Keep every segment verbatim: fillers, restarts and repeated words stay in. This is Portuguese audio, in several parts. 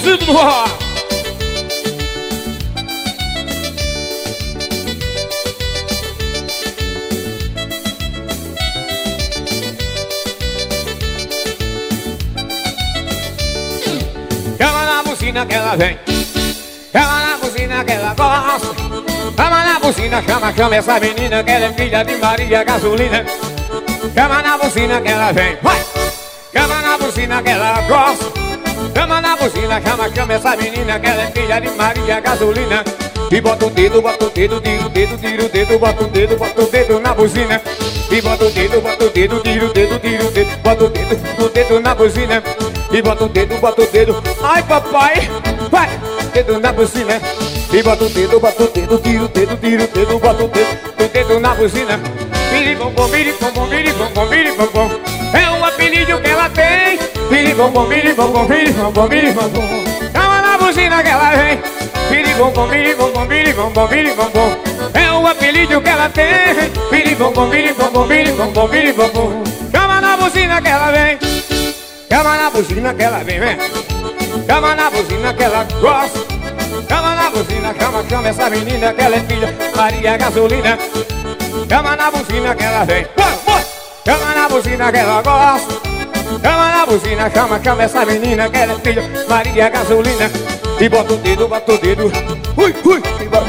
Êxito do rock. Chama na buzina que ela vem, chama na buzina que ela gosta. Chama na buzina, chama, chama essa menina que ela é filha de Maria Gasolina. Chama na buzina que ela vem, vai! Chama na buzina que ela gosta. Chama na buzina, chama, chama essa menina que ela é filha de Maria Gasolina. E bota o dedo, bota o dedo, tira o dedo, tira o dedo, bota o dedo, bota o dedo na buzina. E bota o dedo, bota o dedo, tira o dedo, tira o dedo, bota o dedo, o dedo na buzina. E bota o dedo, bota o dedo, ai papai, vai, dedo na buzina. E bota o dedo, bota o dedo, tira o dedo, tira o dedo, bota o dedo, o dedo na buzina. Biribombom, biribombom, biribombom, biribombom, é o apelido que ela tem. Biribombom, biribombom, biribombom, biribombom, chama na buzina que ela vem. Biribombom, biribombom, biribombom, biribombom, é o apelido que ela tem. Biribombom, biribombom, biribombom, biribombom, chama na buzina que ela vem. Chama na buzina que ela vem, vem. Chama na buzina que ela gosta. Chama na buzina, chama, chama essa menina que ela é filha Maria Gasolina. Chama na buzina que ela vem, chama na buzina que ela gosta. Chama na buzina, chama, chama essa menina que ela é filha Maria Gasolina. E bota o dedo, bota o dedo, ui, ui,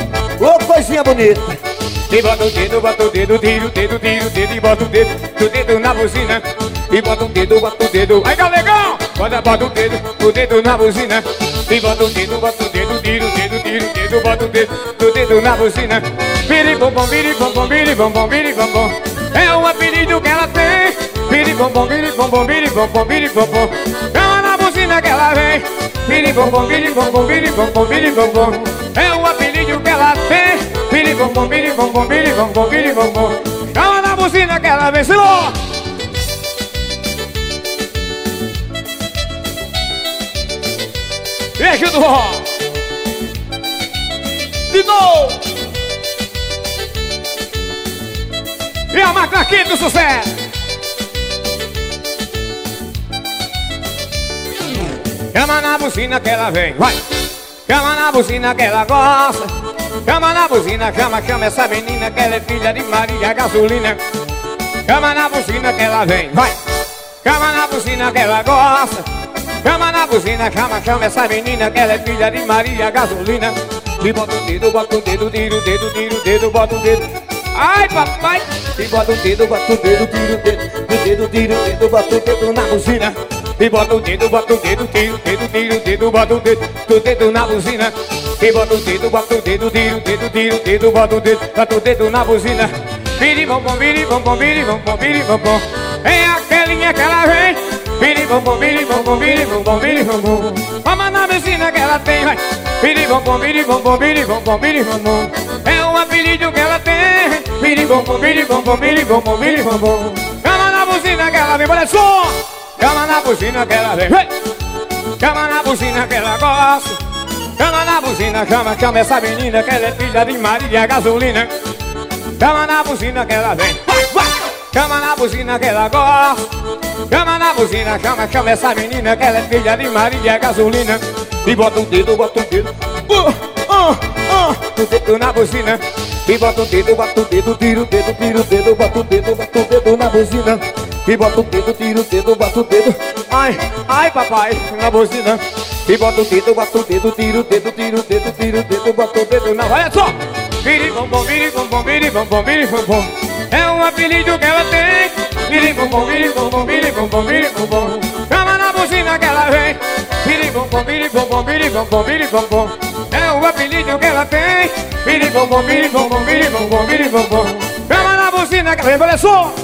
ô coisinha bonita. E bota o dedo, bota o dedo, tira o dedo, tira o dedo. E bota o dedo, o dedo na buzina. E bota o dedo, bota o dedo, aí galegão. Bota, bota o dedo, o dedo na buzina. E bota o dedo, bota o dedo, tira o dedo, tira o dedo. Bota o dedo, o dedo na buzina. Biribombom, biribombom, biribombom, biribombom, é o apelido que ela tem. Biribombom, biribombom, biribombom, biribombom, chama na buzina que ela vem. Biribombom, biribombom, biribombom, biribombom, é o apelido que ela tem. Biribombom, biribombom, biribombom, biribombom, chama na buzina que ela vem. Senhor! Beijo do rock. De novo. E a máquina aqui do sucesso. Chama na buzina que ela vem, vai. Chama na buzina que ela gosta. Chama na buzina, chama, chama essa menina que ela é filha de Maria Gasolina. Chama na buzina que ela vem, vai. Chama na buzina que ela gosta. Chama na buzina, chama, chama essa menina que ela é filha de Maria Gasolina. E bota o dedo, bota o dedo, tira o dedo, tira o dedo, bota o dedo, ai papai. E bota o dedo, bota o dedo, tira o dedo, o dedo, tira o dedo, bota o dedo na buzina. E bota o dedo, bota o dedo, tira o dedo, tira o dedo, bota o dedo, o dedo na buzina. E bota o dedo, bota o dedo, tira o dedo, tira o dedo, bota o dedo, bota o dedo na buzina. Biribombom, biribombom, biribombom, biribombom, é aquelinha que ela vem. Biribombom, biribombom, biribombom, biribombom, vamos na buzina que ela tem, vai. Biribombom, biribombom, biribombom, biribombom, é o apelido que ela tem. Biribombom, biribombom, biribombom, biribombom, chama na buzina que ela vem, olha só. Chama na buzina que ela vem, chama na buzina que ela gosta. Chama na buzina, chama, chama essa menina que ela é filha de Maria Gasolina. Chama na buzina que ela vem, chama na buzina que ela gosta. Chama na buzina, chama, chama essa menina que ela é filha de Maria Gasolina. E bota o dedo, bota o dedo, uh, uh, uh, o dedo na buzina. E bota o dedo, bota o dedo, tira o dedo, tira o dedo, bota o dedo, bota o dedo na buzina. E bota o dedo, tira o dedo, bota o dedo, ai, ai papai, na buzina. E bota o dedo, bota o dedo, tira o dedo, tira o dedo, tira o dedo, bota o dedo na... Olha só! Biribombom, biribombom, biribombom, biribombom, é um apelido que ela tem. Biribombom, biribombom, biribombom, biribombom, chama na buzina que ela vem. Biribombom, biribombom, biribombom, biribombom, é o apelido que ela tem. Biribombom, biribombom, biribombom, biribombom, chama na buzina que ela vem. Olha só!